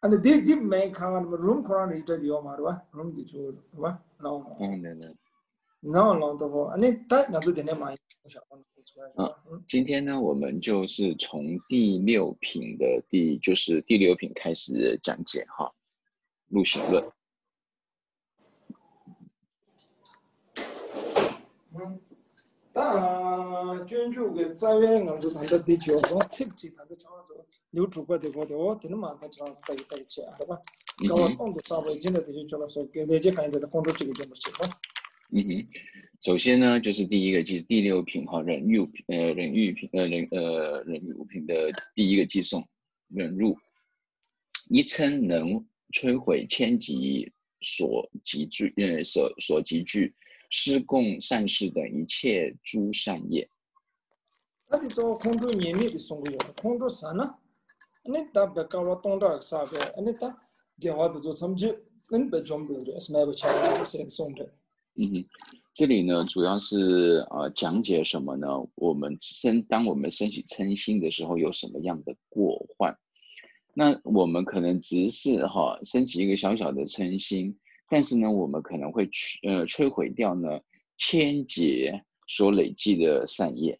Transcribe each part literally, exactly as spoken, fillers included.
And they did make a room for it at your marwa, room the two, no, no, no, the and it that not the name I 啊，今天呢，我们就是从第六品的第，就是第六品开始讲解哈，入行论。 嗯，当君主的在位我就谈到第九种设计，谈到叫做留主国的国的，我听嘛，他讲在在一起啊，对吧？搞我动作稍微真的就是叫了说，给大家看一下的工作这个怎么写吧。 嗯哼，首先呢，就是第一个记第六品哈，忍辱呃忍辱品呃忍呃忍辱品的第一个寄颂，忍辱，一称能摧毁千级所集聚呃所所集聚施供善事等一切诸善业。 那你做空中年龄的送给我，空中啥呢？你打不搞我动到啥个？你打给我的做什么就你不准备的，是买不起来先送的。 嗯哼，这里呢主要是呃讲解什么呢？我们生当我们升起嗔心的时候，有什么样的过患？那我们可能只是哈升起一个小小的嗔心，但是呢，我们可能会呃摧毁掉呢千劫所累积的善业。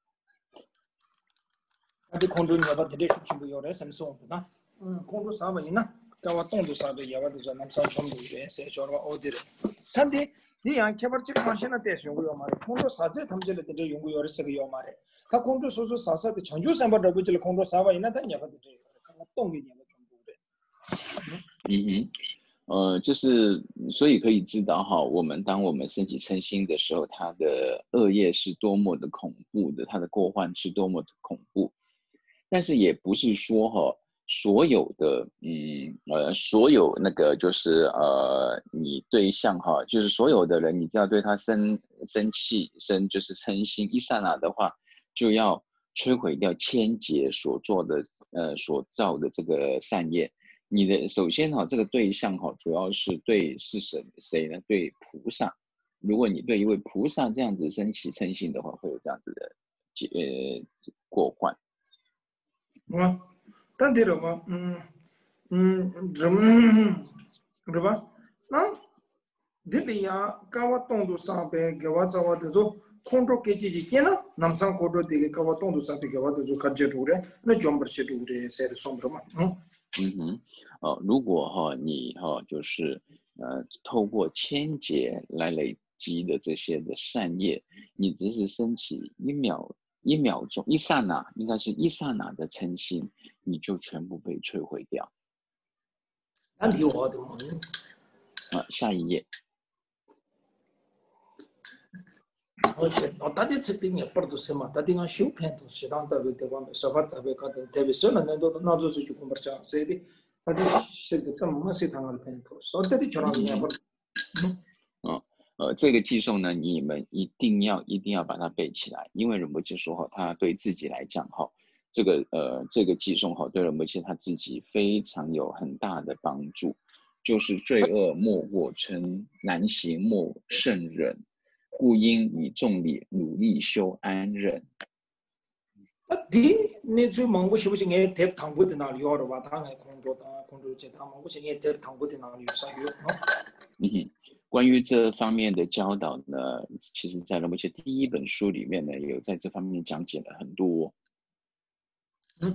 那你空中你要把这里全部要来先送的呢？嗯，空中啥玩意呢？搞我动作啥的，也我都说那啥全部的，谁叫我奥的了？他的。你讲开发这个方向的电用户要嘛的，空中啥子他们这里的用户要的是个要嘛的，他空中说说啥啥的长久三百多不这里空中啥玩意那他也不得这个，看看动一点的中国的。 嗯哼，呃，就是所以可以知道哈，我们当我们升起嗔心的时候，它的恶业是多么的恐怖的，它的过患是多么的恐怖，但是也不是说哈。所有的，嗯，呃，所有那个就是呃，你对象哈，就是所有的人，你只要对他生生气、生就是嗔心，一刹那的话，就要摧毁掉千劫所做的呃所造的这个善业。你的首先哈，这个对象哈，主要是对是谁谁呢？对菩萨。如果你对一位菩萨这样子生起嗔心的话，会有这样子的呃过患。 嗯。但对了嘛，嗯嗯，怎么对吧？那这里呀，搞我动作上边给我找我的做空中给自己点了，南上空中这个搞我动作上边给我的做看接住的，那专门接住的谁的送不嘛？嗯嗯哼，哦，如果哈、哦、你哈、哦、就是呃透过千劫来累积的这些的善业，你只是升起一秒一秒钟一刹那，应该是一刹那的嗔心。你就全部被摧毁掉。 那挺好的嘛。 啊，下一页。 我是我大家这边也不都是嘛，大家讲修片都适当特别的话，说法特别高的，特别是那那都那就是就工作上，所以的，大家是的，他们是当然片头，所以这里就让人家不。 嗯，呃，这个寄颂呢，你们一定要一定要把它背起来，因为仁波切说哈，他对自己来讲哈。这个呃，这个寄颂哈，对仁波切他自己非常有很大的帮助，就是罪恶莫过嗔，难行莫胜忍，故应以众力努力修安忍。 啊，对，你最忙不是不是也贴糖果在哪里好的话，他爱工作的工作节他忙不是也贴糖果在哪里啥有啊？ 嗯哼，关于这方面的教导呢，其实在仁波切第一本书里面呢，有在这方面讲解了很多。 嗯，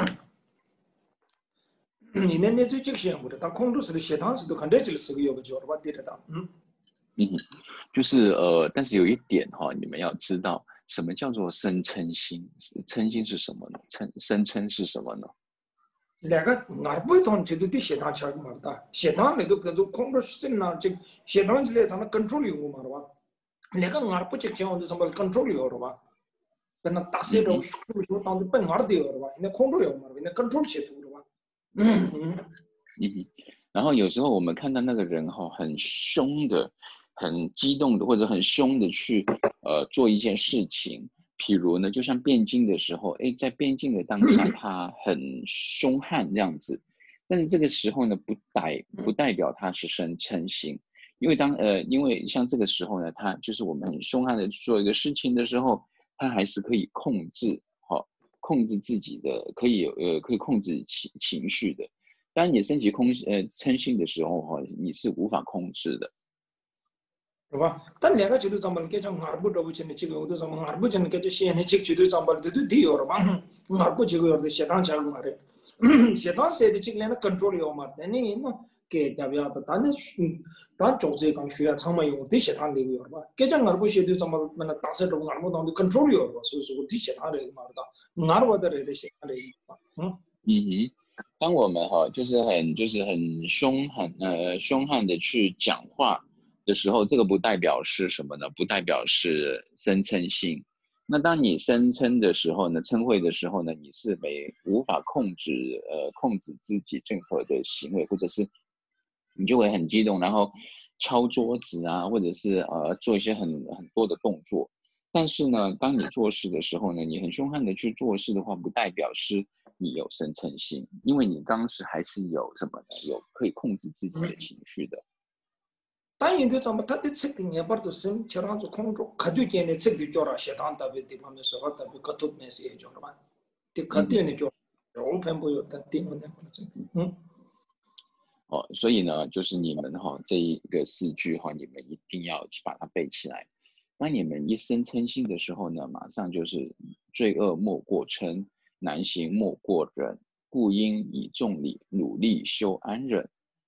你那那最这个项目的，他空中是的写堂是都看这这个是个要不叫的话，对的当，嗯嗯，就是呃，但是有一点哈、哦，你们要知道什么叫做生嗔心？嗔心是什么呢？嗔生嗔是什么呢？ 那个俺不同就都得写堂吃嘛的，写堂里头跟着空中是那这写堂之类咱们 control 有嘛的话，那个俺不就讲的什么 control 有的话。跟那大些种说说当的本行的有的吧，那空中有嘛，那 control 起图的吧。嗯嗯嗯，然后有时候我们看到那个人哈、哦，很凶的、很激动的，或者很凶的去呃做一件事情，譬如呢，就像辩经的时候，哎，在辩经的当下，他很凶悍这样子，但是这个时候呢，不代不代表他是生嗔心，因为当呃，因为像这个时候呢，他就是我们很凶悍的做一个事情的时候。他还是可以控制，哈、哦，控制自己的，可以呃，可以控制情情绪的。 当你升起空呃嗔心的时候哈，你是无法控制的。 是吧？但两个角度上面，给种耳部这部分的这个我都上面耳部真的给这些呢，这角度上面都都低了嘛，耳部这个有的血糖加入嘛的，血糖谁的这个呢 control 有嘛？但你呢，给代表的，但你但做这个需要长么用的血糖这个有嘛？给种耳部血度上面，那那打死这个耳部当的 control 有嘛？所以说我的血糖这个嘛的，耳部的这个血糖这个，嗯嗯哼，当我们哈就是很就是很凶狠呃凶悍的去讲话的时候，这个不代表是什么呢？不代表是生嗔心。那当你生嗔的时候呢，嗔恚的时候呢，你是没无法控制呃控制自己任何的行为，或者是你就会很激动，然后敲桌子啊，或者是呃做一些很很多的动作。但是呢，当你做事的时候呢，你很凶悍的去做事的话，不代表是你有生嗔心，因为你当时还是有什么呢？有可以控制自己的情绪的。 但有的咱们他的这个年份都是经常做工作，可就见的这个叫了血糖特别地方的时候，特别个突没事叫了吧？的可定的叫，我偏不有的定的嗯。 哦，所以呢，就是你们哈、哦、这一个四句哈、哦，你们一定要去把它背起来。当你们一生嗔心的时候呢，马上就是罪恶莫过嗔，难行莫过忍，故应以众力努力修安忍。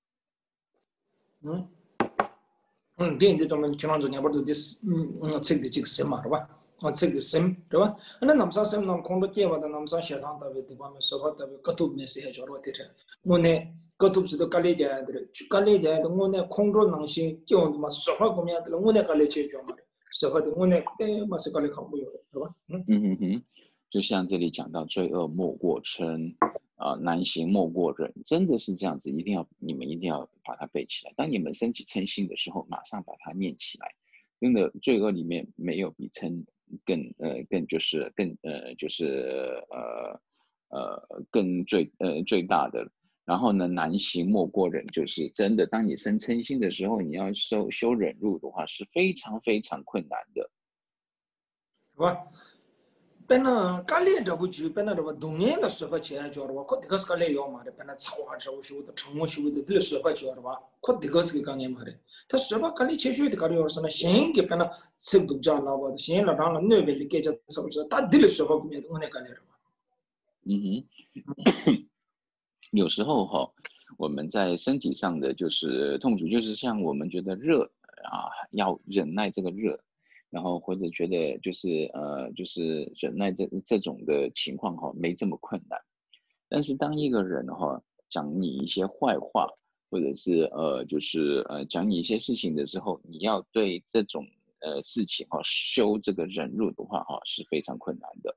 嗯。嗯，对的，咱们经常做年份都的嗯嗯，这个这个什么是吧？啊，这个什么是吧？那咱们上什么，咱们空多见嘛的，咱们上血糖特别地方面，说话特别个头没事，叫我的天，我呢个头是都干裂的，的，干裂的，我呢空多能行，叫嘛说话方面的，我呢干裂去叫嘛的，说话的我呢哎嘛是干裂好不有的，是吧？ 嗯嗯哼哼，就像这里讲到罪恶莫过嗔。啊，难行莫过忍，真的是这样子，一定要你们一定要把它背起来。当你们升起嗔心的时候，马上把它念起来。真的，罪恶里面没有比嗔更呃更就是更呃就是呃呃更最呃最大的。然后呢，难行莫过忍，就是真的，当你生嗔心的时候，你要修修忍辱的话，是非常非常困难的， 是吧？本来干练这不就本来这个冬天的时候钱交的话，可这个是干练要嘛的，本来草花手修的、成木修的，这个时候交的话，可这个是个干练嘛的。他时候干练切学的干练是呢，先给本来吃都讲了吧，先了让了那边的给这手是，他这个时候没得我那干练了嘛。 嗯哼，有时候哈、哦，我们在身体上的就是痛楚，就是像我们觉得热啊，要忍耐这个热。然后或者觉得就是呃就是忍耐这这种的情况哈、哦、没这么困难，但是当一个人哈、哦、讲你一些坏话，或者是呃就是呃讲你一些事情的时候，你要对这种呃事情哈、哦、修这个忍辱的话哈、哦、是非常困难的，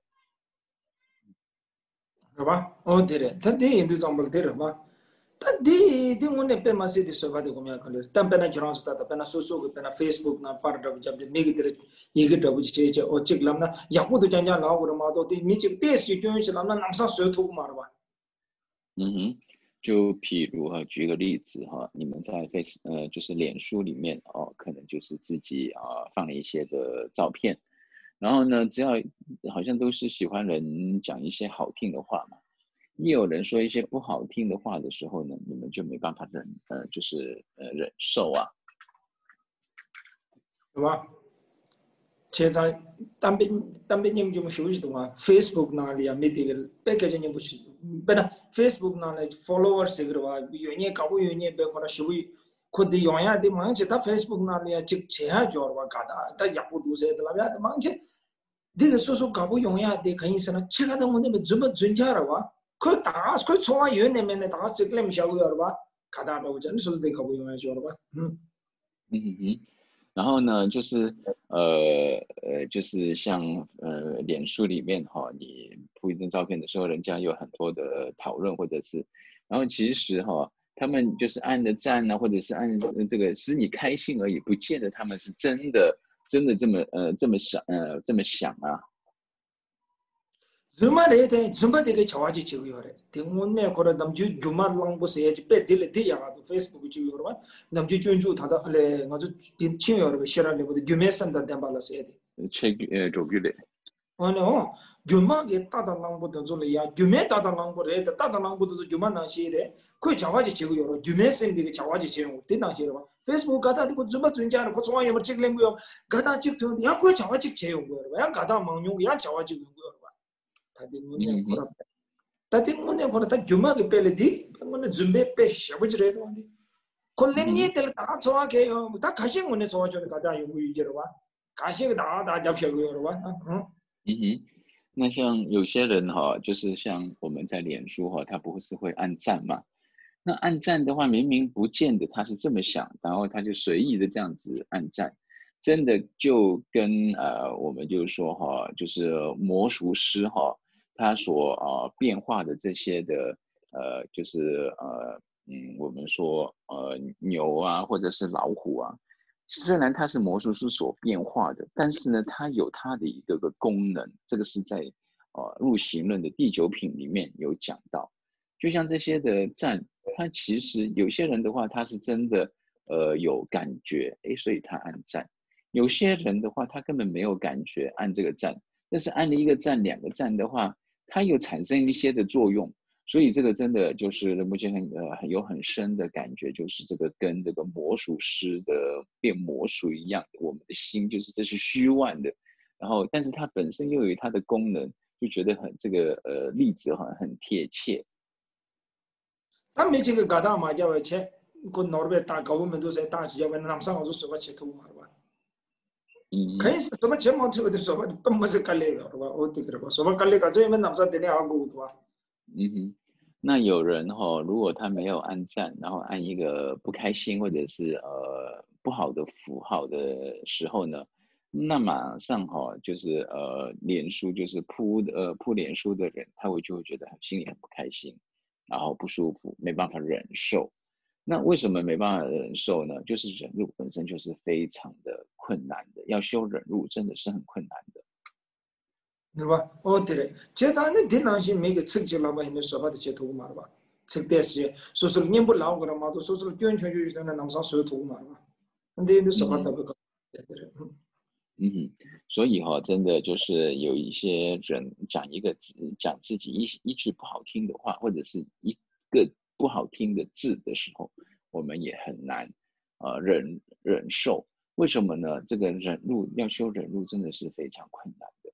是吧？哦对的，他这印度上不对了嘛？他这这我那边嘛是的说法的我们要考虑，但本来就让是他的，本来说说个本来 Facebook 那 part 的就每个的一个的不就就我这个那也不都讲讲老我的嘛，到底你这个电视剧是那那那上舌头嘛的吧？ 嗯哼，就譬如哈，举个例子哈，你们在 Face 呃就是脸书里面哦，可能就是自己啊、放了一些的照片。然后呢，只要好像都是喜欢人讲一些好听的话嘛，一有人说一些不好听的话的时候呢，你们就没办法忍，呃，就是呃忍受啊。 是吧？现在当兵当兵你们就没休息的话 ，Facebook 那里啊没得个，别个就你不是，不然 Facebook 那里 followers 这个的话，有年搞不有年别可能休息，可得用呀的，忙起他 Facebook 那里啊，就这样叫的话，搞的，他也不读书的，那边的忙起。这个说说搞不用呀，得可以是呢，其他的我那边怎么增加了哇？可打，可从啊有那边的打这个那么小个了吧？看到了，我真是得搞不用呀，叫了吧？嗯嗯哼哼。然后呢，就是呃呃，就是像呃脸书里面哈、哦，你铺一张照片的时候，人家有很多的讨论，或者是，然后其实哈、哦，他们就是按的赞啊，或者是按这个使你开心而已，不见得他们是真的真的这么呃这么想呃这么想啊。 怎么来的？怎么这个瞧下去就有了？听我那可能咱们就就嘛浪不是就别的了，这样啊，Facebook 就有了嘛。咱们就专注他的嘞，我就听听有了，写了嘞，我的 Gmail 上的电话了写的。 check 呃做句嘞。 哦，那哦， 규마게 따다랑보다 졸이야 규메 따다랑보래 따다랑보다 규마 나시래 그 자와지 지고요 규메 셈비게 자와지 지고 되나지로 페이스북 가다 그 주바 준자는 그 좋아요 뭐 찍는 거요 가다 찍도 야그 자와지 지고 거야 야 가다 망용 야 자와지 거야 다들 문에 걸어 다들 문에 걸어 다 규마게 펠레디 뭐는 준비 빼 샤부지래도 안돼 콜렘니 텔다 좋아해요 다 가신 문에 좋아져 가다 요구 이제로 와 가시가 나다 잡셔고요 와 응. 嗯哼，那像有些人哈，就是像我们在脸书哈，他不是会按赞嘛？那按赞的话，明明不见得他是这么想，然后他就随意的这样子按赞，真的就跟呃，我们就是说哈，就是魔术师哈，他所呃变化的这些的呃，就是呃嗯，我们说呃牛啊，或者是老虎啊。虽然它是魔术师所变化的，但是呢，它有它的一个个功能，这个是在呃入行论的第九品里面有讲到。就像这些的赞，它其实有些人的话，他是真的呃有感觉，哎，所以他按赞；有些人的话，他根本没有感觉，按这个赞，但是按了一个赞、两个赞的话，它又产生一些的作用。所以这个真的就是目前很呃有很深的感觉，就是这个跟这个魔术师的变魔术一样的，我们的心就是这是虚幻的，然后但是它本身又有它的功能，就觉得很这个呃例子很很贴切。 他没这个搞大嘛，叫我切，个脑儿被打搞我们都在打，要不然南上我就说我切头嘛，是吧？ 嗯， 可以是什么节目头的说吧，根本是干累了，是吧？我这个吧，说吧干累个，这我们南上得了好过，对吧？ 嗯哼，那有人哈、哦，如果他没有按赞，然后按一个不开心或者是呃不好的符号的时候呢，那马上哈、哦、就是呃脸书就是铺呃铺脸书的人，他会就会觉得很心里很不开心，然后不舒服，没办法忍受。那为什么没办法忍受呢？就是忍辱本身就是非常的困难的，要修忍辱真的是很困难的。 对吧？哦，对了，这咱那电脑上每个测试老板现在说法的截图嘛，是吧？测别是说是念不牢个了嘛，都说是完全就是那南上舌头嘛，是吧？那那说法特别高，对对。 嗯哼，所以哈、哦，真的就是有一些人讲一个字，讲自己一一句不好听的话，或者是一个不好听的字的时候，我们也很难呃忍忍受。为什么呢？这个忍辱要修忍辱，真的是非常困难的。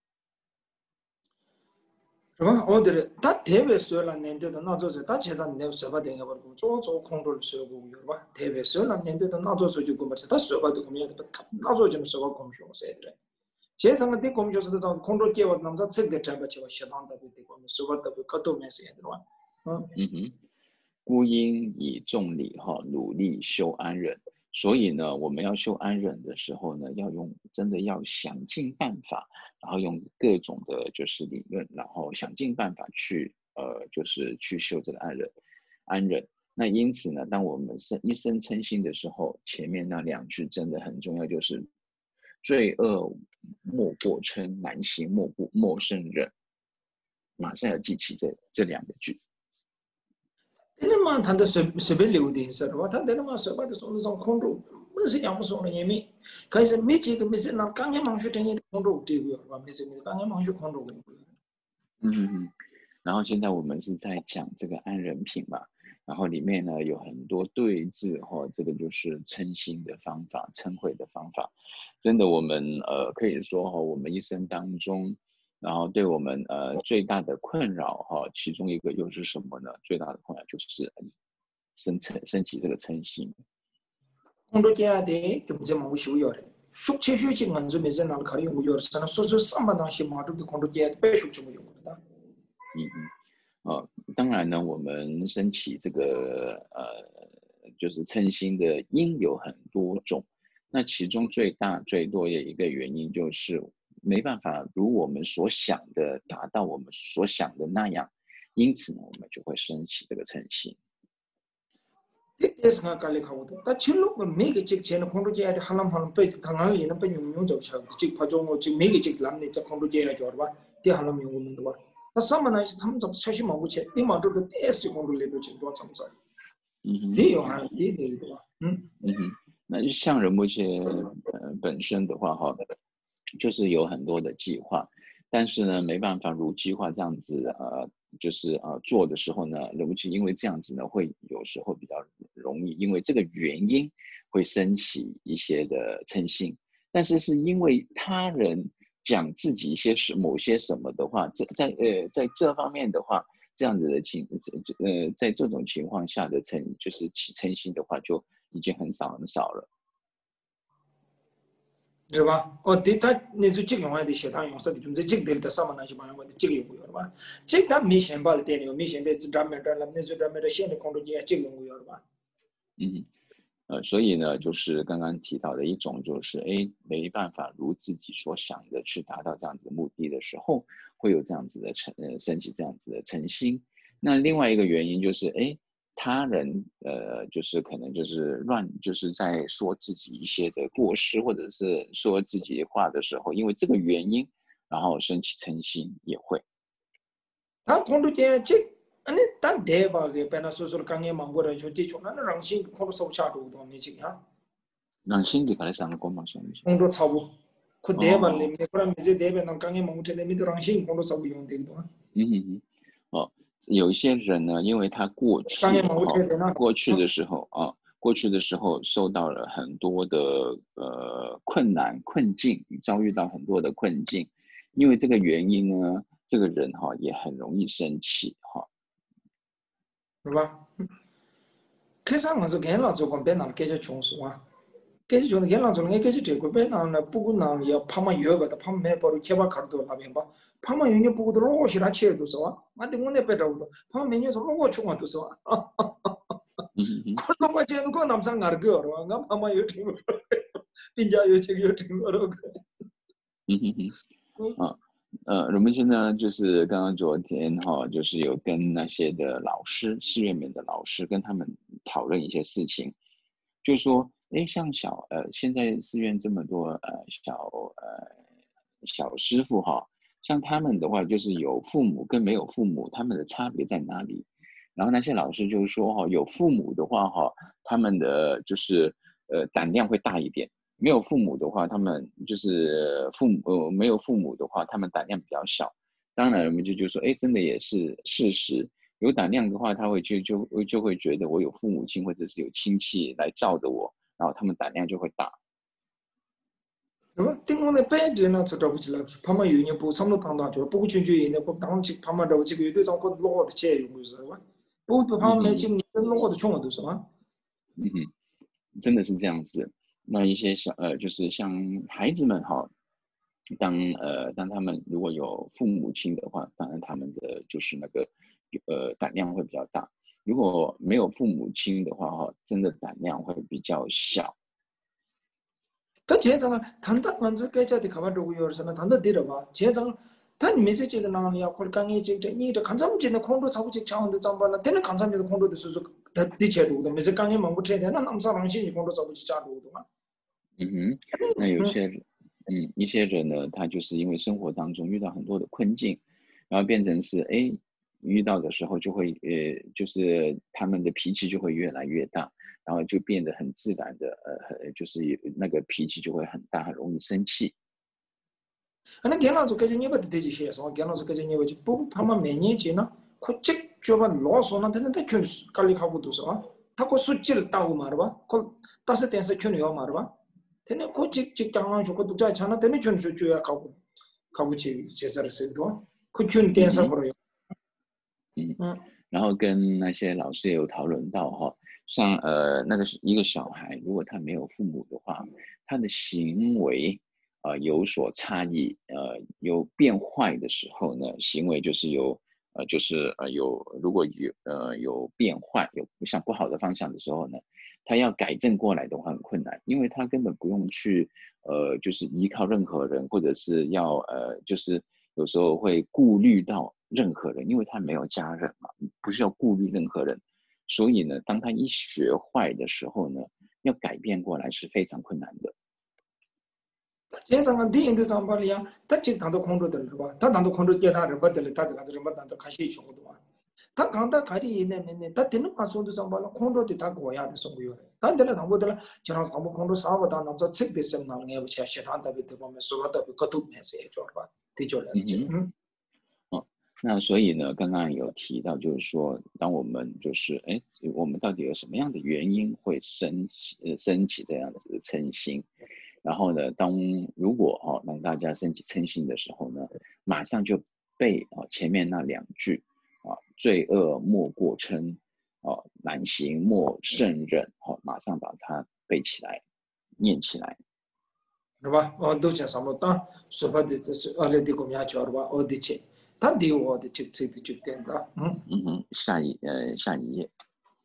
是吧？哦，对了，他特别说了年代的那就是他其实你要说法点个不，做做控制说过有吧？特别说了年代的那就是就过不去，他说法都咁样的不，那就就说法公序说的。这层的公序是那种控制结果，那么这个这个就适当的对我们说法的不可多面是的吧？嗯嗯哼，孤因以众礼哈，努力修安忍。所以呢，我们要修安忍的时候呢，要用真的要想尽办法，然后用各种的就是理论，然后想尽办法去呃，就是去修这个安忍，安忍。那因此呢，当我们生一生嗔心的时候，前面那两句真的很重要，就是罪恶莫过嗔，难行莫不莫胜忍。马上要记起这这两个句。 那么他的随随便留的是吧？他那么说话的说那种控制，不是讲不说了也没，可是没这个没事，那刚才忙去真的控制这个吧？没事没事，刚才忙去控制这个。 嗯哼哼。然后现在我们是在讲这个安忍品嘛，然后里面呢有很多对治哈，这个就是嗔心的方法、嗔恚的方法。真的，我们呃可以说哈，我们一生当中。然后对我们呃最大的困扰哈，其中一个又是什么呢？最大的困扰就是生嗔升起这个嗔心。 控制这样的就不怎么需要的，熟切学习按照没在哪里考虑有的，是那说说上半当些嘛，这个控制这样白熟就没有的。 嗯嗯，呃，当然呢，我们升起这个呃就是嗔心的因有很多种，那其中最大最多的一个原因就是。没办法如我们所想的达到我们所想的那样，因此呢，我们就会升起这个嗔心。 这是我搞的考的，但其实我每个节前的控制节的哈拉哈拉被他哪里能被用用就成，这拍中我就每个节咱们这控制节做的吧，这哈拉没有我们的吧。那上面呢是他们怎么才去忙不起，你忙这个电视控制里边情况怎么着？ 嗯哼， 你有还你那个吧？嗯嗯哼，那像人目前呃本身的话哈。就是有很多的计划， 但是呢，没办法如计划这样子，呃，就是呃做的时候呢，如计因为这样子呢，会有时候比较容易，因为这个原因会升起一些的嗔心。但是是因为他人讲自己一些什某些什么的话，这在呃在这方面的话，这样子的情呃在这种情况下的嗔就是起嗔心的话，就已经很少很少了。 是吧？哦，对，他那就这个话的写他用是的，就这个的上面那些朋友们的这个用过了吧？这他没想到的点了，没想到这咱们这了，那就咱们这现在工作也这个用过了吧？ 嗯，呃，所以呢，就是刚刚提到的一种，就是哎，没办法如自己所想的去达到这样子的目的的时候，会有这样子的嗔，呃，升起这样子的嗔心。那另外一个原因就是，哎，他人呃，就是可能就是乱，就是在说自己一些的过失，或者是说自己话的时候，因为这个原因，然后升起嗔心也会。 他工作间这，安尼咱台吧个，本来说说刚也忙过来，就这种，那那让心工作手下多多没劲啊。 让心里可能上个光芒上面去。 工作差不，可台吧里， 哦， 没不然没这台吧，那刚也忙过来，没得让心工作手用的多。 嗯哼哼，哦，有一些人呢，因为他过刚也去哈、 忙过来的那， 过去的时候啊，过去的时候受到了很多的呃困难困境，遭遇到很多的困境，因为这个原因呢，这个人哈、也很容易生气哈。 是吧？开上我是看了做光别拿给这穷说啊，给这穷的看了做，我给这这个别拿了，不过拿要怕嘛有个的，怕没把路贴把卡多那边吧，怕嘛有你不过都老些他切都是吧，俺的我那别着的，怕没你说老穷啊都是吧， 嗯哼哼， 可能我觉得我那么上哪个了，俺怕嘛有听过，人家有这个有听过那个， 嗯哼哼，啊。呃，我们现在就是刚刚昨天哈、就是有跟那些的老师，寺院里面的老师跟他们讨论一些事情，就说，哎，像小呃，现在寺院这么多呃小呃小师傅哈，像他们的话，就是有父母跟没有父母，他们的差别在哪里？然后那些老师就说哈，有父母的话哈，他们的就是呃胆量会大一点。没有父母的话，他们就是父母呃没有父母的话，他们胆量比较小。当然，我们就就说，哎，真的也是事实。有胆量的话，他会就就就会觉得我有父母亲或者是有亲戚来罩着我，然后他们胆量就会大。 是吧？等我那白天呢，才找不起来，怕嘛有人不上路当当就，不过全全人不当起，怕嘛找几个月对上个老的钱用是吧？不不怕没经老的穷都是吧？ 嗯哼，真的是这样子。那一些小呃，就是像孩子们哈，当呃当他们如果有父母亲的话，当然他们的就是那个呃胆量会比较大。如果没有父母亲的话哈，真的胆量会比较小。 他这张啊，谈到俺这该家的看法这个有什么谈到对了吧？这张他没说这个哪里啊？或者刚也这个你这看上去的空头差不多强的涨吧了，但是看上去的空头的是说他的确多的，没说刚也忙不出来的，那那么少人心里空头差不多加多的嘛？ 嗯哼，那有些嗯一些人呢，他就是因为生活当中遇到很多的困境，然后变成是哎遇到的时候就会呃就是他们的脾气就会越来越大，然后就变得很自然的呃就是那个脾气就会很大，很容易生气。 啊，那跟老子感觉你不得这些事，跟老子感觉你不就不他妈每年见了，可这就把老说那他那他全是咖喱卡不多是吧？他可数据了打我嘛的吧？可但是电视全要嘛的吧？他那可这这刚刚说可都在抢了，他那全是就要考不考不起这事的事多，可全电视不了。 嗯， 嗯， 然后跟那些老师也有讨论到哈，像呃那个一个小孩，如果他没有父母的话，他的行为呃有所差异，呃有变坏的时候呢，行为就是有呃就是呃有如果有呃有变坏，有向不好的方向的时候呢，他要改正过来的话很困难，因为他根本不用去呃就是依靠任何人，或者是要呃就是有时候会顾虑到任何人，因为他没有家人嘛，不需要顾虑任何人，所以呢，当他一学坏的时候呢，要改变过来是非常困难的。 这上个电影都上班了呀，他就当到空着的是吧？他当到空着接他人不得了，他这个人不当到看些穷的嘛。他刚他开的一年年年，他听了把说的上班了，空着的他过呀的生活了。但得了他不得了，就让他们空着啥不当，那么这特别是那个也不吃，其他的别的方面，所有的别个都没事做吧。 的确了， 嗯嗯。 哦，那所以呢，刚刚有提到，就是说，当我们就是哎，我们到底有什么样的原因会升起呃升起这样的这个嗔心？然后呢，当如果哈、哦、让大家升起嗔心的时候呢，马上就背啊、哦、前面那两句啊，罪恶莫过嗔，哦，难行莫胜忍，哦，马上把它背起来，念起来。 是吧？哦，都讲什么？当说白的，就是二类的公家叫的吧？哦，的切，他对我的就这个就点的，嗯， 嗯哼，下一呃下一页。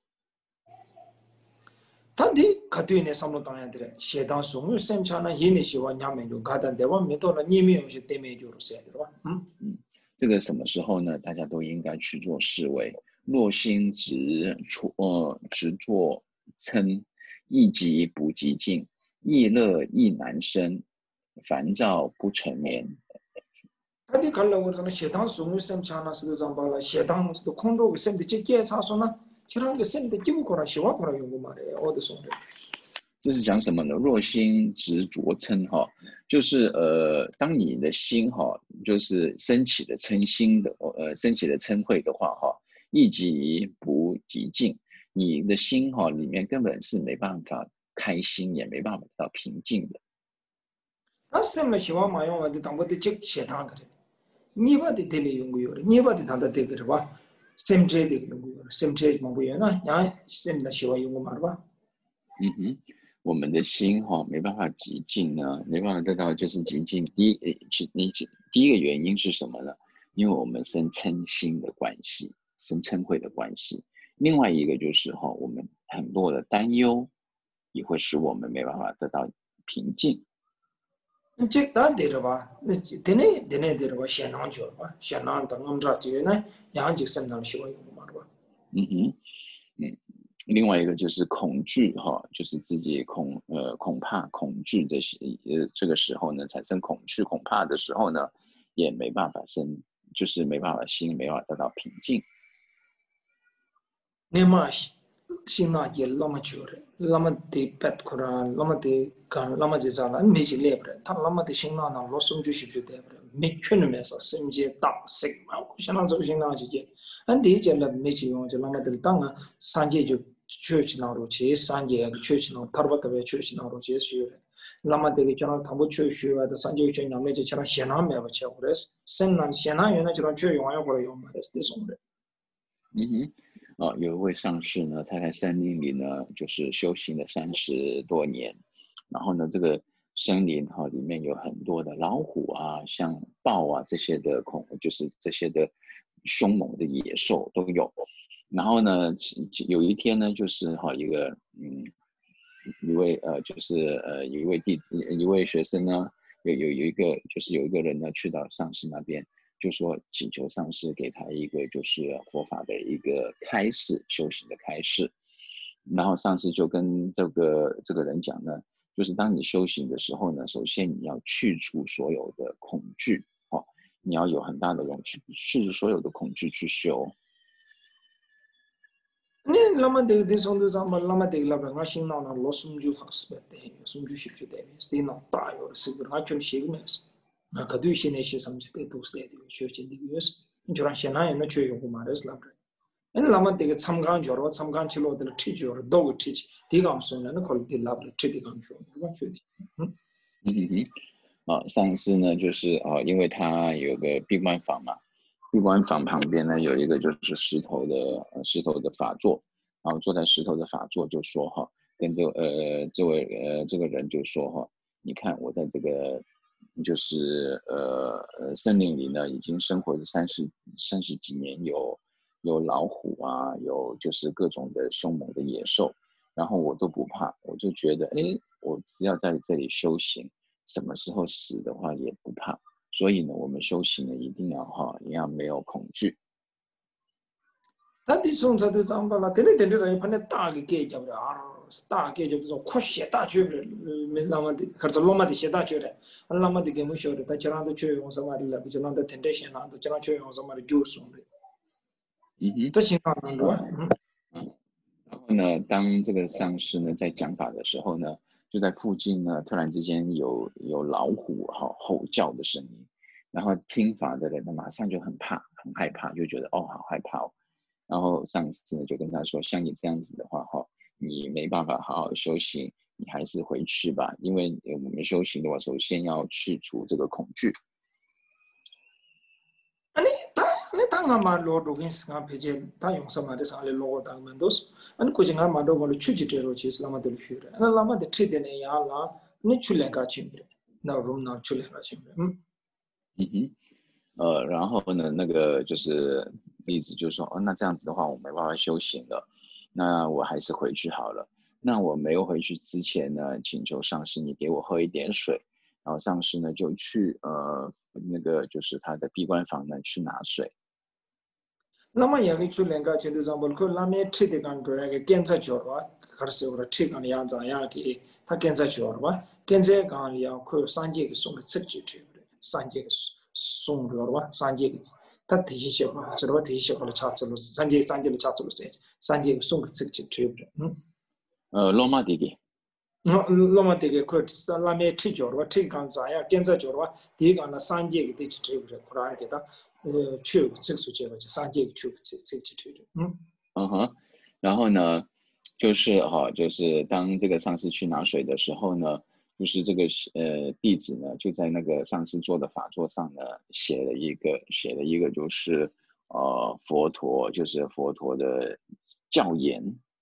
他的可对呢，什么当然的，写当送入生产呢，印尼喜欢伢们就搞的，台湾没到了，你们有些对面就是写的吧？嗯嗯，这个什么时候呢？大家都应该去做示威。若心执错呃执着嗔，亦急不及进，亦乐亦难生，烦躁不成眠。 他的看了我说写当送入生产呢，是都长把了，写当是都空中个身体去检查说呢，就让个身体就过来，喜欢过来用过嘛的，我都送的。 这是讲什么呢？若心执着嗔哈，就是呃，当你的心哈，就是升起的嗔心的，呃，升起的嗔恚的话哈，亦急不及静，你的心哈里面根本是没办法开心，也没办法到平静的。 他什么喜欢嘛用的，当我的这写当个的，你把的这里用过有的，你把的他的这个是吧？sem trade 用过有的，sem trade 嘛不有呢？伢 sem 的喜欢用过嘛是吧？ 嗯哼，我们的心哈、哦、没办法极静呢，没办法得到就是极静。第一，其你第一个原因是什么呢？因为我们生嗔心的关系，生嗔恚的关系。另外一个就是哈、哦，我们很多的担忧也会使我们没办法得到平静。 这当对了吧？那天天天天对了吧？写囊就了吧？写囊等我们这这呢，伢就 sem 的喜欢用过嘛是吧？ 嗯哼，嗯。另外一个就是恐惧哈，就是自己恐呃恐怕恐惧这些呃这个时候呢产生恐惧恐怕的时候呢，也没办法生，就是没办法心没办法得到平静。 你嘛心那也那么久了，那么的白苦了，那么的干，那么的咋了？没去来不了，他那么的心那那老送就去就得不了，没劝的没说，心结大心嘛，相当这个心那就结，俺第一节了没去用，就那么的当啊，三节就去去那路去，三节去去那，他不特别去去那路去学的。那么这个叫他他不去学的，三节去那没就叫他先拿没不去，或者是先拿先拿原来就让去用完或者用嘛，是这种的。 嗯哼。啊，有一位上士呢，他在森林里呢，就是修行了三十多年，然后呢，这个森林哈里面有很多的老虎啊、像豹啊这些的恐，就是这些的凶猛的野兽都有。然后呢，有一天呢，就是哈一个嗯一位呃就是呃有一位弟子一位学生呢，有有有一个就是有一个人呢去到上师那边。就说请求上师给他一个就是佛法的一个开示，修行的开示。然后上师就跟这个这个人讲呢，就是当你修行的时候呢，首先你要去除所有的恐惧，哦，你要有很大的勇气去除所有的恐惧去修。 你那么这个的上头上嘛，那么这个那边我心脑那老松就他是不对，松就学就对，是的脑大有是个俺就写个么事，啊，可对现在些什么的都是的，学习的个是，你就让现在人那学用嘛的是那个，你那么这个参观叫了，参观去了的了，提叫了，多个提起，第一个说呢，那可能的那个提的刚说，是吧？学的，嗯嗯哼哼，啊，上师呢就是啊，因为他有个闭关房嘛，闭关房旁边呢有一个就是石头的呃石头的法座，然后坐在石头的法座就说哈，跟这呃这位呃这个人就说哈，你看我在这个就是呃呃森林里呢已经生活了三十三十几年，有有老虎啊，有就是各种的凶猛的野兽，然后我都不怕，我就觉得哎，我只要在这里修行，什么时候死的话也不怕。所以呢，我们修行呢，一定要哈，你要没有恐惧。 他的从这都长把了，等等等等，人家那大个给叫不了啊，大个就这种快写大绝了，没那么的，可是老么的写大绝了，那么的给我晓得，他就让他去用什么的了，就让他天天写那，就让去用什么的旧送的， 嗯哼， 这情况能多， 嗯嗯。然后呢，当这个上师呢在讲法的时候呢，就在附近呢，突然之间有有老虎哈吼叫的声音， 然后听法的人呢，马上就很怕、很害怕，就觉得哦，好害怕哦。然后上司呢就跟他说，像你这样子的话，哈，你没办法好好休息，你还是回去吧，因为我们修行的话，首先要去除这个恐惧。 아니 다 아니 당가 말로 로긴 스가 페이지 다 용서 말에 상래 로고 당면도스 아니 고징가 말로 걸로 추지대로 지슬라마들 휘래 아니 라마데 트데네 야라 니 출래가 침bre 나 룸나 출래가 침bre 嗯嗯哼，呃，然后呢，那个就是例子就是说，哦，那这样子的话，我没办法修行了，那我还是回去好了。那我没有回去之前呢，请求上师你给我喝一点水，然后上师呢就去呃那个就是他的闭关房呢去拿水。 라마 야기 출래가 제대 잡을 그 라메 트데 간도야게 겐자 줘와 가르세오라 트간 야자야기 다 겐자 줘와 겐제 간이야 그 산지게 송 습지 트브레 산지게 송로와 산지게 다 디시셔와 저와 디시셔와 차츠로 산지 산지를 차츠로 세 산지게 송 습지 트브레 呃，罗马底给。 로마 되게 그 라메 트줘와 트간자야 겐자 줘와 디간나 산지게 디치 트브레 쿠란게다 呃，去这个节目就三节去这这几天的，嗯嗯哼，然后呢，就是哈、哦，就是当这个上师去拿水的时候呢，就是这个呃弟子呢就在那个上师坐的法座上呢写了一个写了一个就是呃佛陀就是佛陀的教言。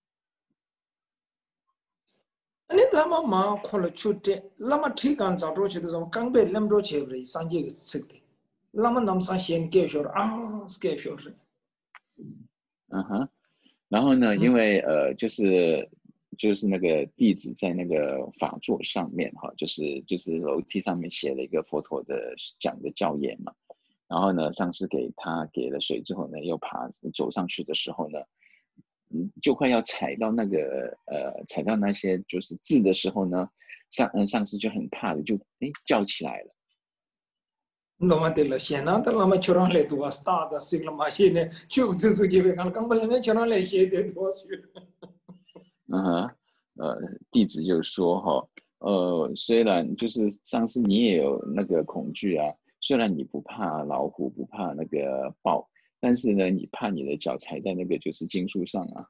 아니 라마 마 콜로 추테 라마 티간 자도 치도 좀 강베 렘도 체브리 산제 식데 라마 남산 셴 게쇼 아 스케쇼 嗯哼，然后呢，因为呃就是就是那个弟子在那个法座上面哈，就是就是楼梯上面写了一个佛陀的讲的教言嘛。然后呢，上师给他给了水之后呢，又爬走上去的时候呢，嗯，就快要踩到那个呃踩到那些就是字的时候呢，上嗯上师就很怕的就哎叫起来了。 너만 될라 시나다 라마 초랑레 두와 스타다 시글라 마시네 쭉 쭉쭉 집에 간 강발레네 초랑레 시에 두와스 嗯哼，呃，弟子就说哈，呃，虽然就是上次你也有那个恐惧啊，虽然你不怕老虎，不怕那个豹，但是呢，你怕你的脚踩在那个就是经书上啊。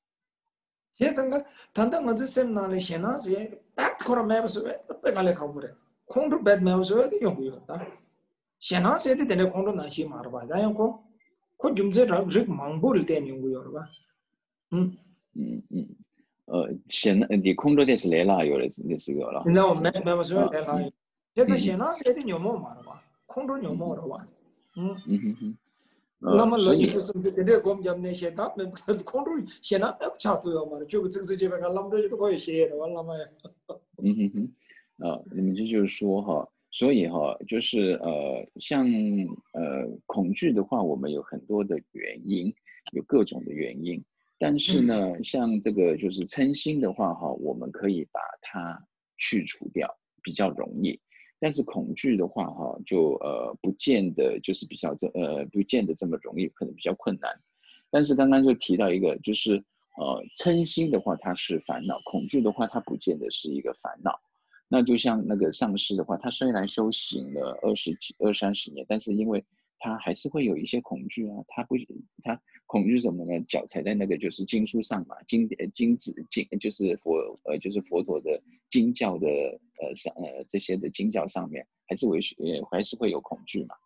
제가 단단 어제 셈나네 시나세 딱 코라 매버서 빼갈래 가보래 콩도 배드 매버서 어디 용구였다 시나세데 되네 콩도 나시 마르바 다양고 코 좀제 릭 망불 때 용구여봐 음 嗯嗯，呃，显你空着的是来啦，有的那是个了。 那我们매버서来啦嗯 제가 시나세데 녀모 마르바 콩도 녀모 마르바 음 嗯哼哼，呃， 라마 所以 로지스 되네 곰 잡네 시다 매 콩도 시나 딱 차도요 마르 쭉 쭉쭉 집에 갈 람도 거의 시에 라마 嗯哼哼，呃，你们这就是说哈，所以哈，就是呃，像呃恐惧的话，我们有很多的原因，有各种的原因。但是呢，像这个就是嗔心的话哈，我们可以把它去除掉，比较容易。但是恐惧的话哈，就呃不见得就是比较这呃不见得这么容易，可能比较困难。但是刚刚就提到一个，就是呃，嗔心的话，它是烦恼；恐惧的话，它不见得是一个烦恼。那就像那个上师的话，他虽然修行了二十几、二三十年，但是因为他还是会有一些恐惧啊。他不，他恐惧什么呢？脚踩在那个就是经书上嘛，经经子经就是佛呃就是佛陀的经教的呃上呃这些的经教上面，还是会呃还是会有恐惧嘛。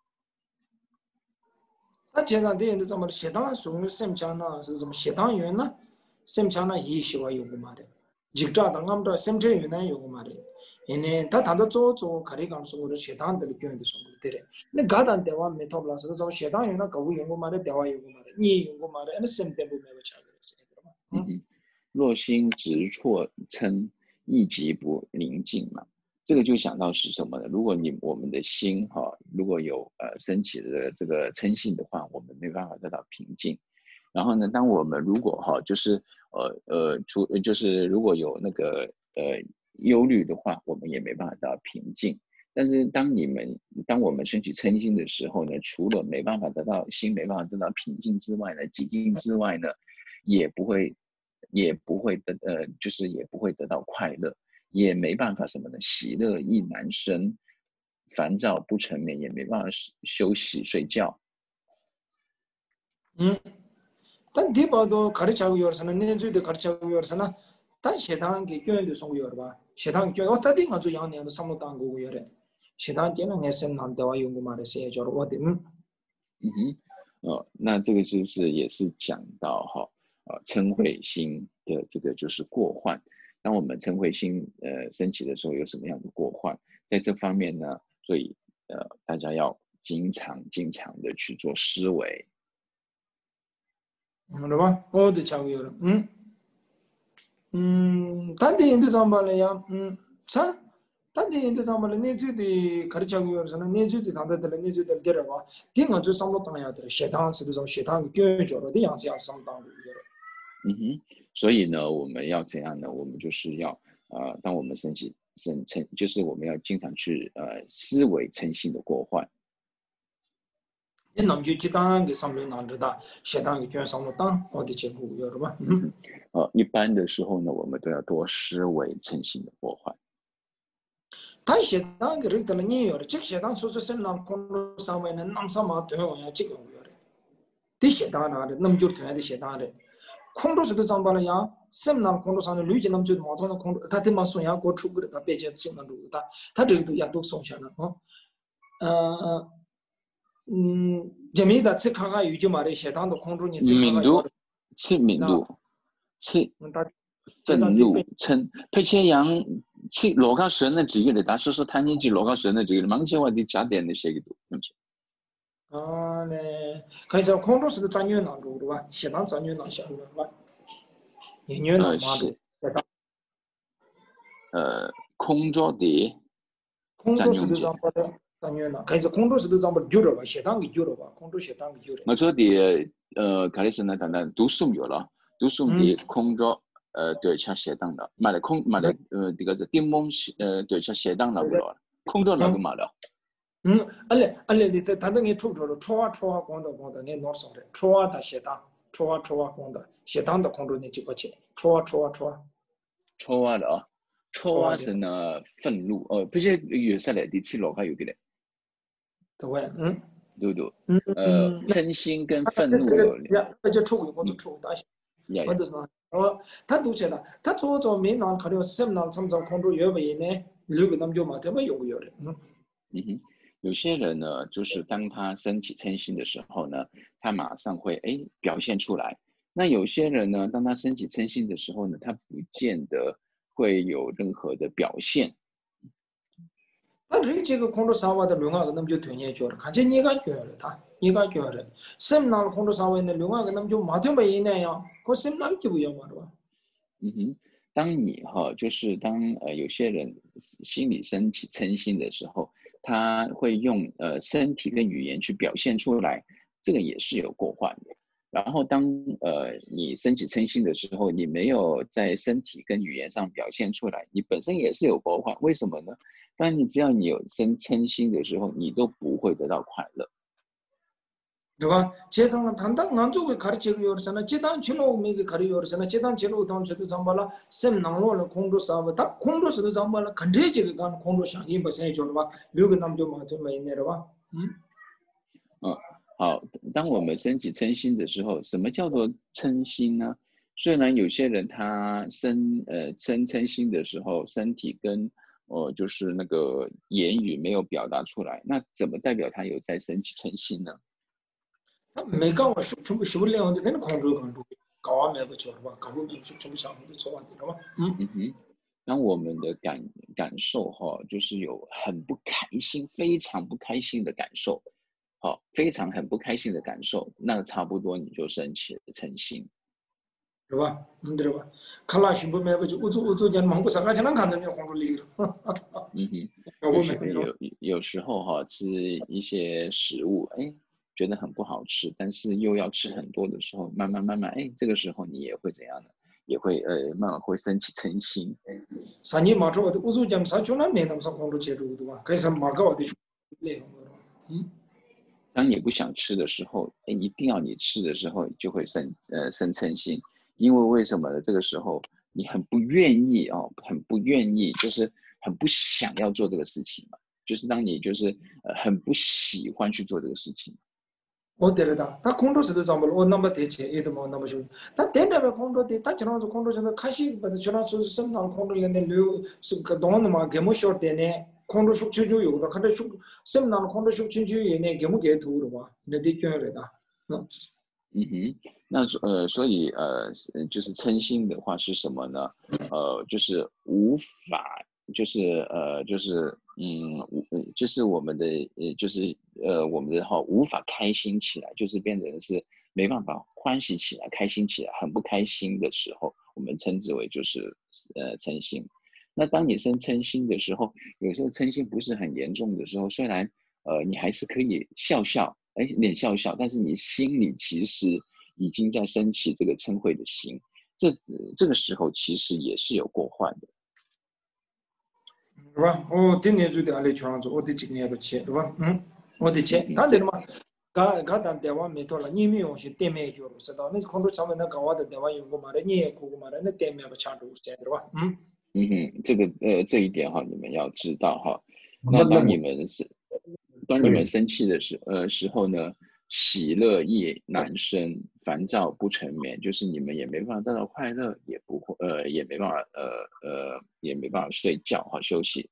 那제가 되는데 좀 시당 속는 셈잖아. 좀 시당 유나 셈잖아 이 시와 요구 말해. 직자 당감도 셈제 유나 요구 말해. 얘네 다 단도 조조 가리 감속으로 시당들 표현도 속을 때래. 근데 가단 대화 메토블라서 좀 시당 유나 거부 요구 말해 대화 요구 말해. 니 요구 말해. 그 셈때 보면 차그랬어. 嗯哼，若心执错嗔，意即不宁静嘛。这个就想到是什么呢？如果你我们的心哈、哦，如果有呃升起的这个嗔性的话，我们没办法得到平静。然后呢，当我们如果哈、哦，就是呃呃除就是如果有那个呃忧虑的话，我们也没办法得到平静。但是当你们当我们升起嗔心的时候呢，除了没办法得到心没办法得到平静之外呢，寂静之外呢，也不会也不会得呃就是也不会得到快乐。也没办法什么呢？喜乐亦难生， 烦躁不成眠，也没办法休息睡觉。 음. 단 디바도 가르치고 요르서는 내주도 가르치고 요르서나 단 시당게 교연도 송고 요르바. 시당 교 어디디 가지고 양내도 삼노당 거고 요래. 시당께는 내선 난대와 연구 말에서 저러 어디 음. 嗯哼，哦，那这个就是也是讲到哈，呃，嗔恚心的这个就是过患。当我们嗔恚心呃升起的时候，有什么样的过患？在这方面呢，所以呃，大家要经常经常的去做思维。 뭐라 어디 차고요. 음. 음, 단대 인도 잠발이야. 음. 자. 단대 인도 잠발 내주디 가르치고 요르서는 내주디 단대들 내주들 데려와. 딩은 저 삼로 땅이야 들. 시당스도 좀 시당 교조로 데 양지야 삼당. 嗯哼，所以呢，我们要怎样呢？我们就是要呃，当我们升起升嗔，就是我们要经常去呃思维嗔心的过患。 이 남주 지당의 삼로 난다. 시당의 교연 삼로 땅 어디 제고 요르바. 음. 呃，一般的时候呢，我们都要多思维嗔心的过患。 다 시당의 르들은 니요. 즉 시당 소소선 남 콘로 사회는 남사마 되어야 지금 요래. 디 시당나데 남주 되어야 시당데. 콩도스도 잠발이야. 셈남 콩도사는 루지 남주 모토는 콩도 다테만 소야 고추 그다 배제 지는 루다. 다들도 야도 송샤나. 어. 어 음, 재미다 측하가 유지 말에 시당도 콩주니 민도, 치 민도, 치愤怒嗔，佩切阳치罗高神的几个的，他说说他年纪罗高神的几个，忙起话的加点的些个都，对不起。 啊，呢，可是空中是个战略难度对吧？西南战略难项对吧？年年难嘛的。 呃，空中的。 空中是个战略战略难，可是空中是个战略久了吧？西南个久了吧？空中西南个久了。 我说的呃，卡里斯呢，当然读书有了，读书的空中。 呃，对，像写档的，买了空买了呃，这个是电梦呃，对，像写档的不了，空着那个买了。 嗯，阿嘞阿嘞，你他等你出出了，出啊出啊，光的光的，你哪少的？出啊的写档，出啊出啊光的，写档的空着你几个钱？出啊出啊出啊， 出啊了，出啊是呢愤怒，呃，不是有啥来的吃老还有个嘞。 对不？嗯， 对对，呃，嗔心跟愤怒有。 呀，那就出轨，我就出大些。我就是那。 어, 다 도체다. 다 저저 매날 가려 셈날 참자 공부 여배네. 류가 남죠 마대가 요요래. 嗯哼，有些人呢，就是当他升起嗔心的时候呢，他马上会哎表现出来。那有些人呢，当他升起嗔心的时候呢，他不见得会有任何的表现。 다 리지가 공부 사와도 룡아가 남죠 되냐 줘. 같이 네가 줘야 다. 네가 줘야 돼. 셈날 공부 사와는 룡아가 남죠 마대가 있네요. 그 셈날 기부야 말아. 嗯哼，当你哈，就是当呃有些人心里升起嗔心的时候，他会用呃身体跟语言去表现出来，这个也是有过患的。然后当呃你升起嗔心的时候，你没有在身体跟语言上表现出来，你本身也是有过患。为什么呢？当你只要你有生嗔心的时候，你都不会得到快乐。 对吧？제상은 단단 난쪽을 가르치고 요르서나 제단 진로 메게 가르 요르서나 제단 진로 돈 저도 잠발라 셈 나로를 공도 사바다 공도서도 잠발라 간제지가 간 공도 상이 버세 줘봐 류가 남죠 마도 메네라 봐. 嗯， 嗯，好，当我们升起嗔心的时候，什么叫做嗔心呢？虽然有些人他生呃生嗔心的时候，身体跟呃就是那个言语没有表达出来，那怎么代表他有在升起嗔心呢？ 没搞我全部修炼的，那空中空中，搞完没不错吧？搞不没全部想的错完的了吧？嗯嗯哼，当我们的感感受哈，就是有很不开心，非常不开心的感受，好，非常很不开心的感受，那差不多你就升起了嗔心， 是吧？嗯，对吧？看来全部没不就，我做我做点忙不上，而且能看着没空中里了。 嗯哼，有时有有时候哈，吃一些食物，哎。 觉得很不好吃，但是又要吃很多的时候，慢慢慢慢，哎，这个时候你也会怎样呢？也会呃，慢慢会升起嗔心。 三年马之后的，我就讲啥就那没那么少工作接触对吧？可是马高的累，嗯。 当你不想吃的时候，哎，一定要你吃的时候就会生呃生嗔心，因为为什么呢？这个时候你很不愿意哦，很不愿意，就是很不想要做这个事情嘛。 就是当你就是呃很不喜欢去做这个事情。 我得了的，他空头是的，咱们我那么得钱，也都没那么凶。他点那边空头的，他经常做空头，现在开始把它经常做生产空头里面流是个东的嘛，给么小点呢？空头出去就有的，看这出生产空头出去就有呢，给么给图的嘛，那得捐来的，嗯。 嗯哼，那呃，所以呃，就是嗔心的话是什么呢？呃，就是无法，就是呃，就是嗯，无，就是我们的呃，就是呃，我们的哈无法开心起来，就是变成是没办法欢喜起来、开心起来，很不开心的时候，我们称之为就是呃嗔心。那当你生嗔心的时候，有时候嗔心不是很严重的时候，虽然呃你还是可以笑笑。哎，脸笑笑，但是你心里其实已经在升起这个嗔恚的心，这这个时候其实也是有过患的， 是吧？我今年做的阿里全做，我的今年不切，是吧？嗯，我的切，但是嘛，噶噶当台湾没到了，你没有去店面就知道，那空头上面那搞我的台湾有个嘛的，你也哭个嘛的，那店面不抢着钱，是吧？嗯嗯哼，这个呃这一点哈，你们要知道哈。那当你们是当你们生气的时呃时候呢，喜乐亦难生，烦躁不成眠，就是你们也没办法得到快乐，也不会呃也没办法呃呃也没办法睡觉哈休息。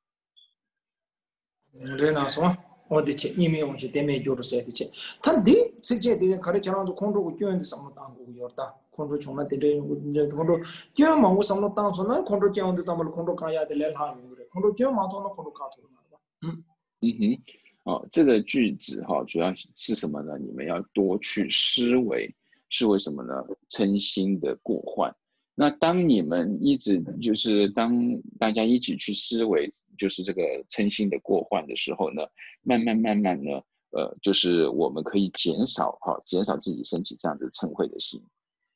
嗯，这那什么？我的切，你没有去店面就是谁的切？他的这些的，可能经常做空头我捐的什么当过有的，空头穷了的这这空头捐嘛，我什么当初那空头捐的咱们空头干呀的来拉用的，空头捐嘛，从那空头卡头嘛，是吧？嗯。 嗯哼，哦，这个句子哈、哦，主要是什么呢？你们要多去思维，是为什么呢？嗔心的过患。那当你们一直就是当大家一起去思维，就是这个嗔心的过患的时候呢，慢慢慢慢呢，呃，就是我们可以减少哈、哦，减少自己升起这样子嗔恚的心。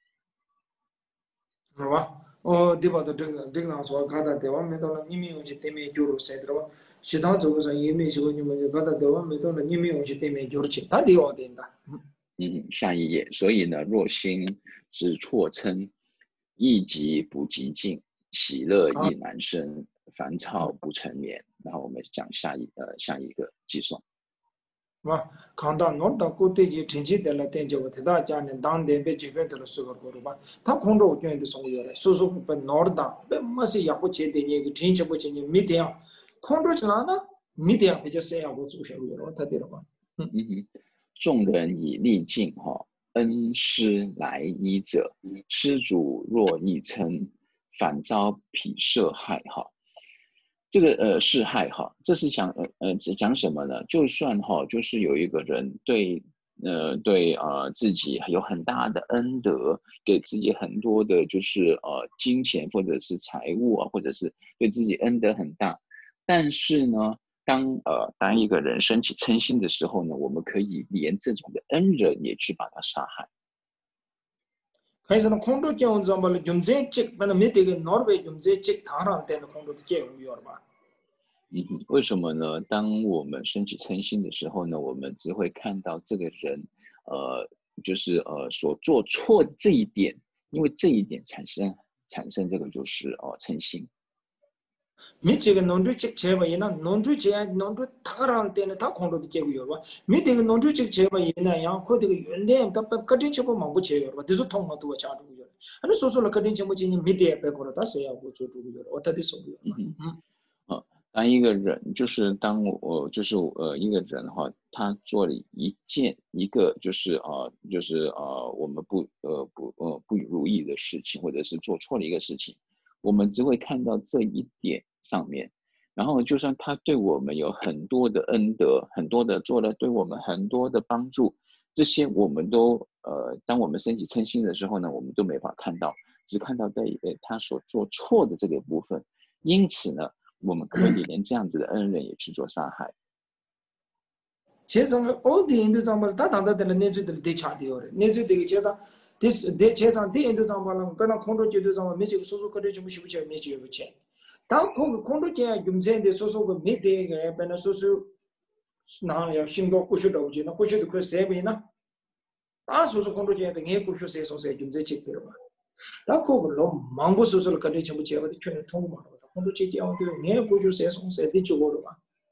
是吧？哦，对吧？这个这个样说，刚才台湾没到了，你们用去对面就是谁的吧？其他这个上也没说你们就刚才台湾没到了，你们用去对面就是其他地方的。嗯嗯，下一页。所以呢，若心之错嗔，亦即不极静，喜乐亦难生，烦躁不成眠。然后我们讲下一呃下一个计算。 吧？看到侬到古代就天气得了，天气我听到讲呢，当年被这边得了水果过了吧？他空着我觉得送过来，所以说不哪儿大，不么是也不接的那个天气不接你每天空着去哪呢？每天比较谁也不做小鱼了，他对了吧？ 嗯嗯，众人以利尽哈，恩师来依者，施主若亦嗔，反遭彼涉害哈。这个呃是害哈，这是讲呃呃讲什么呢？就算哈，就是有一个人对呃对呃自己有很大的恩德，给自己很多的就是呃金钱或者是财物啊，或者是对自己恩德很大，但是呢，当呃当一个人升起嗔心的时候呢，我们可以连这种的恩人也去把他杀害。 可是呢，空头讲怎么了？用这这，把那没得个哪边用这这塔上带的空头的介入有了吧？ 嗯，为什么呢？当我们升起嗔心的时候呢，我们只会看到这个人，呃，就是呃所做错的这一点，因为这一点产生产生这个就是哦嗔心。 没这个农村这这吧，也那农村这农村塔上带的他空头的介入有了吧？没这个农村这这吧，也那样，或这个原点他把个人全部忙不起有了吧？都是通了都要加入有了。那说说了个人全部进你没得别个了，他谁要不做主有了？我到底受不了。 嗯嗯。啊，当一个人就是当我就是呃一个人哈，他做了一件一个就是啊就是啊我们不呃不呃不如意的事情，或者是做错了一个事情，我们只会看到这一点上面，然后就算他对我们有很多的恩德，很多的做了对我们很多的帮助，这些我们都呃当我们升起嗔心的时候呢，我们都没法看到，只看到在呃他所做错的这个部分，因此呢。我们可以连这样子的恩人也去做杀害。 其实我的人都怎么，他当他的了年岁的得掐掉了，年岁这个街上，的的街上的人都怎么了？跟那空头街都怎么没这个叔叔可能全部修不起来，没修不起来。当空空头街用钱的叔叔个没得个，本来叔叔哪要新高过去了去，那过去都快三倍呢。当叔叔空头街的，俺过去谁说谁用这钱的了嘛？当个个老忙不叔叔了，可能全部接我的全通嘛。空头街街我都俺过去谁说谁的就我了嘛。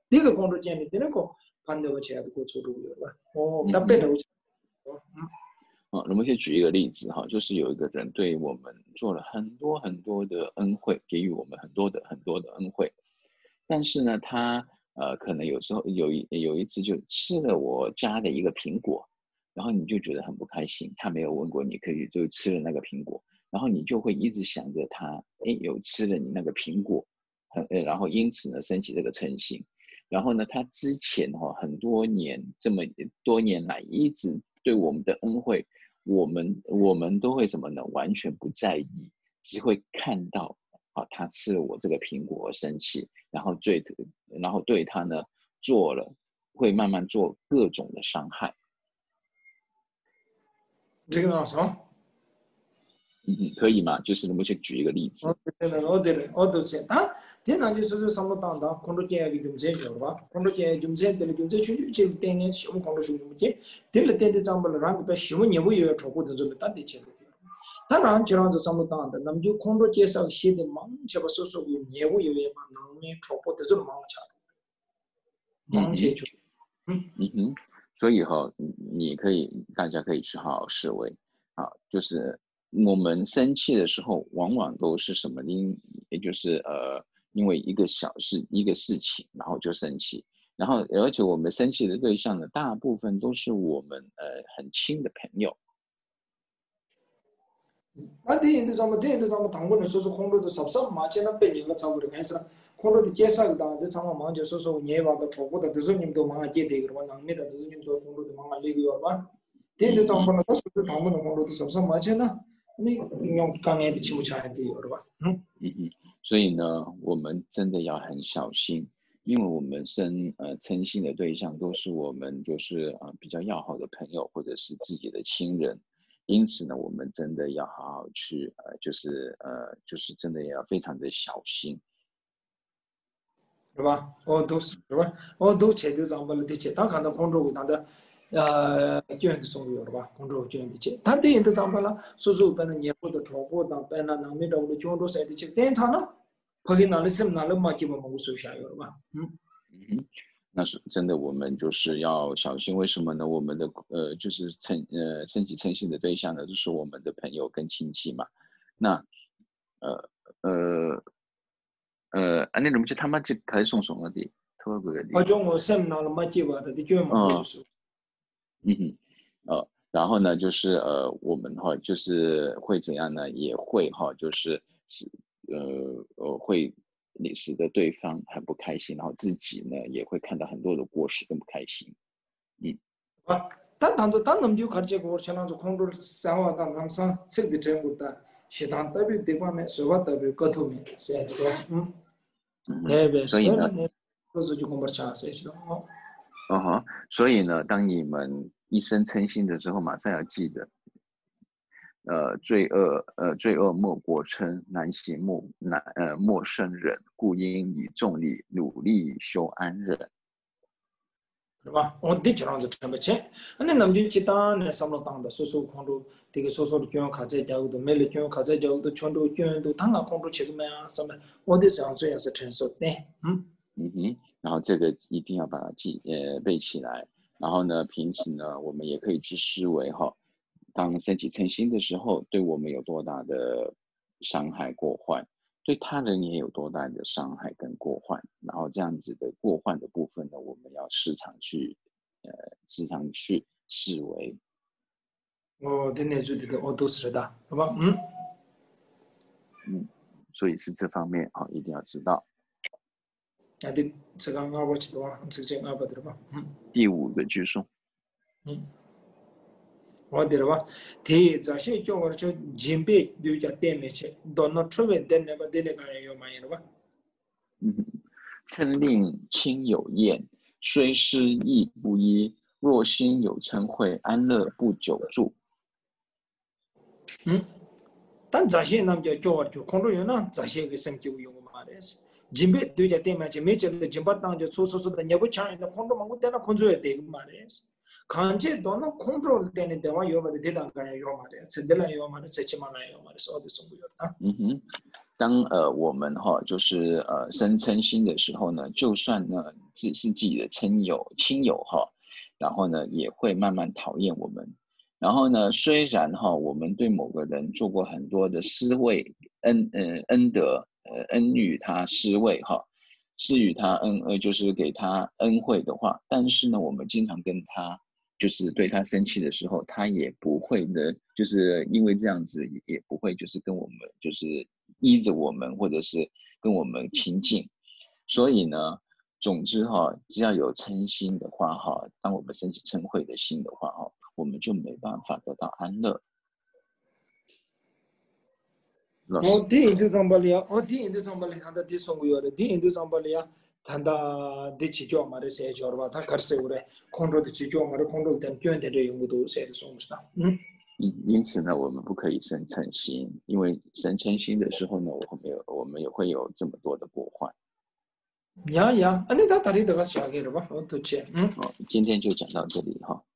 네가 공부 전에 되는 거 반대로 제가 그做路有吧哦特别的嗯啊，我们先举一个例子哈，就是有一个人对我们做了很多很多的恩惠，给予我们很多的很多的恩惠，但是呢，他呃可能有时候有一有一次就吃了我家的一个苹果，然后你就觉得很不开心，他没有问过你，可以就吃了那个苹果，然后你就会一直想着他，哎，有吃了你那个苹果，很呃，然后因此呢升起这个嗔心，然后呢，他之前哈、哦、很多年这么多年来一直对我们的恩惠。我们我们都会什么呢？完全不在意，只会看到啊，他吃了我这个苹果而生气，然后对，然后对他呢做了，会慢慢做各种的伤害。 这个什么？ 嗯嗯，可以吗？就是我们先举一个例子。 对了，我对了，我都是啊。经常就是什么当当，空中见个就这样吧，空中见就这对了，就这全就这点点小空中是就这，对了点点长不了，然后把小年不有超过的这么大的钱。当然，就让这什么当的，那么就空中介绍写的忙，这个说说有业务有也把能面超过的这忙起来，忙解决。 嗯嗯哼，所以哈、哦，你可以，大家可以去好好思维啊，就是我们生气的时候，往往都是什么因，也就是呃，因为一个小事一个事情，然后就生气，然后而且我们生气的对象呢，大部分都是我们呃很亲的朋友。 那电影的什么电影的什么谈过的说说空中的什么嘛，现在被你了差不多开始了。空中的介绍的当的什么忙就说说你把它超过的都是你们都忙接的个吧，能面的都是你们都空中的忙那个吧。电影的什么呢？说是谈过的空中的什么嘛，现在你用刚才的起不起来的有了吧？嗯嗯嗯，所以呢，我们真的要很小心，因为我们生呃嗔心的对象都是我们就是呃比较要好的朋友或者是自己的亲人。因此呢，我们真的要好好去，呃，就是呃，就是真的要非常的小心， 是吧？我都是是吧？我都切的长不了的切，当看到空中他的呃卷的送有了吧？空中卷的切，他电影都长不了，所以说把那年货的超过的，把那能面的我的卷都塞的切，电厂呢，跑给哪里什么哪里嘛，基本没收下有了吧？嗯嗯，那是真的，我们就是要小心。为什么呢？我们的呃，就是嗔呃，升起嗔心的对象呢，就是我们的朋友跟亲戚嘛。那呃呃呃，啊，那种就他妈就开始送送了的，特别的。 我讲我什么哪里嘛，基本的的卷嘛，我就嗯是。 嗯哼，呃，然后呢，就是呃，我们哈，就是会怎样呢？也会哈，就是使呃呃会你使得对方很不开心，然后自己呢也会看到很多的过失，更不开心。嗯。 啊，但当初当他们就看这个，像那种空中三万当他们上这个政府的，适当代表对方面，说话代表各头面，是这个，嗯，特别是所以呢， 那都是就公布查是这个，哦， 嗯哼，所以呢，当你们一生嗔心的时候，马上要记得，呃，罪恶，呃，罪恶莫过嗔，难行莫难，呃，莫生忍，故应以重力努力修安忍。 是吧？我的就让这成不钱，那咱们就其他那什么当的，说说空中这个说说的卷卡在家的，没了卷卡在家的，全都卷都，他那空中吃个么啊什么，我的这样这样是成熟的，嗯。 嗯哼，然后这个一定要把它记呃背起来。然后呢，平时呢，我们也可以去思维哈，当升起嗔心的时候，对我们有多大的伤害过患，对他人也有多大的伤害跟过患。然后这样子的过患的部分呢，我们要时常去呃时常去思维。 我的那就的我都是的，好吧？嗯嗯，所以是这方面啊，一定要知道。 那的这个阿伯知道啊，这个这阿伯的吧？嗯第五个句诵， 嗯。我的吧，提这些叫我就准备留下点面去，到那出门点那个点那个要买了吧？ 嗯，嗔令亲有厌，虽失亦不依。若心有嗔恚，安乐不久住。 嗯，但这些那就叫我就空中有那这些个生就用嘛的是，准备留下点面去，没见的准备当就出出出的，你不强的空中嘛，我点那空中也得嘛的是。看见到那空中点的电话有嘛的，电脑干有嘛的，车的来有嘛的，车起嘛来有嘛的，所有的送不有啊。 嗯哼， 当呃我们哈、哦、就是呃生嗔心的时候呢，就算呢只是自己的亲友亲友哈、哦，然后呢也会慢慢讨厌我们。然后呢，虽然哈、哦、我们对某个人做过很多的施惠恩呃恩德呃恩与他施惠哈、哦，施与他恩呃就是给他恩惠的话，但是呢，我们经常跟他。就是对他生气的时候，他也不会的，就是因为这样子，也不会就是跟我们就是依着我们，或者是跟我们亲近。所以呢，总之哈，只要有嗔心的话哈，当我们升起嗔恚的心的话哈，我们就没办法得到安乐。 我第一次上班了，我第一次上班了，他的第送过来的，第一次上班了，他的第七角嘛的写角吧，他开始我的控制的七角嘛的控制的卷的这用都写的送是的，嗯。 因因此呢，我们不可以生嗔心，因为生嗔心的时候呢，我们有我们也会有这么多的过患。 呀呀，那他到底这个写给了吧？我都记，嗯。 哦，今天就讲到这里哈。